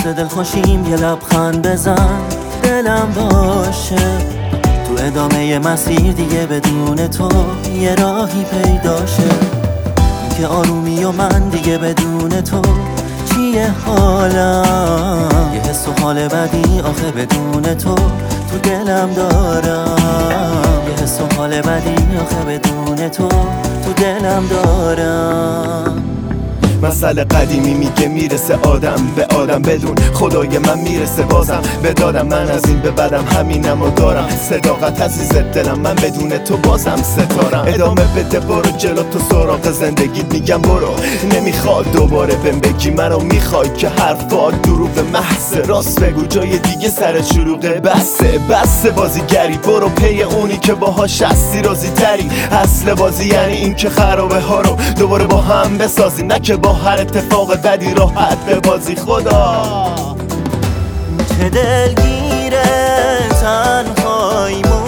واسه دلخوشیم یه لبخند بزن، دلم باشه تو ادامه مسیر دیگه بدون تو یه راهی پیدا شه. این که آرومی و من دیگه بدون تو چیه حالم، یه حس و حال بدی آخه بدون تو تو دلم دارم، یه حس و حال بدی آخه بدون تو تو دلم دارم. مسئله قدیمی میگه میرسه آدم به آدم بدون خدای من میرسه بازم به دادم. من از این به بعدم همینم و دارم، صداقت عزیز دلم من بدون تو بازم ستارم. ادامه بده برو جلو تو سراغ زندگیت، میگم برو نمیخواد دوباره بهم بگی منو میخوای که حرفات دروغ محض، راست بگو جای دیگه سر شلوغه. بسه بازیگری برو پی اونی که باهاش هستی راضی تری. اصل بازی یعنی این که خرابه ها رو دوباره با هم بسازی، نه که با هر اتفاق بدی راحت به بازی. خدا چه دلگیره تنهاییمون،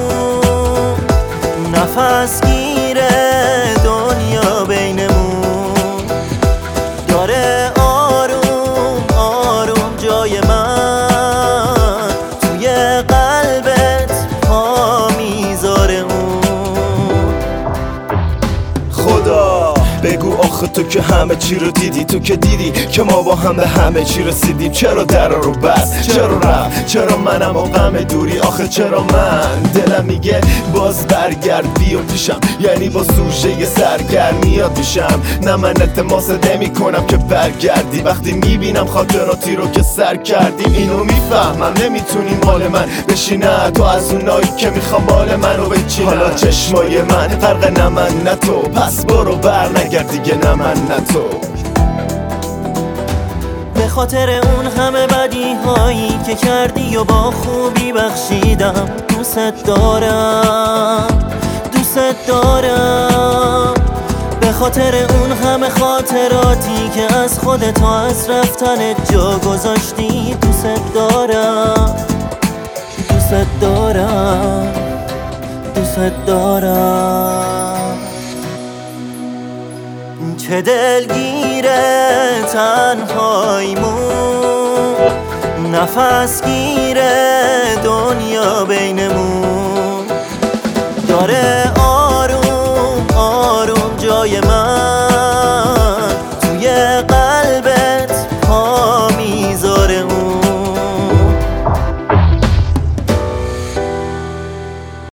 نفس گیره دنیا بینمون، داره آروم آروم جای من توی قلبت پا میذاره اون. خدا بگو آخه تو که همه چی رو دیدی، تو که دیدی که ما با هم به همه چی رسیدیم. چرا درا رو بس، چرا رفت، چرا منم و غم دوری، آخه چرا من دلم میگه باز برگرد بیا پیشم، یعنی با سوژه سرگرمیات میشم. نه من التماست نمی کنم که برگردی، وقتی میبینم خاطراتی رو که سر کردیم. اینو میفهمم نمیتونی مال من بشی، نه تو از اونایی که میخوام بال منو بچینم. حالا چشمای من غرق نه من نه تو، پس برو بر نگرد دیگه نه من نه تو. به خاطر اون همه بدی هایی که کردی و با خوبی بخشیدم، دوست دارم دوست دارم. به خاطر اون همه خاطراتی که از خودت و از رفتنت جا گذاشتی، دوست دارم دوست دارم دوست دارم. چه دلگیره تنهاییمون، نفس گیره دنیا بینمون،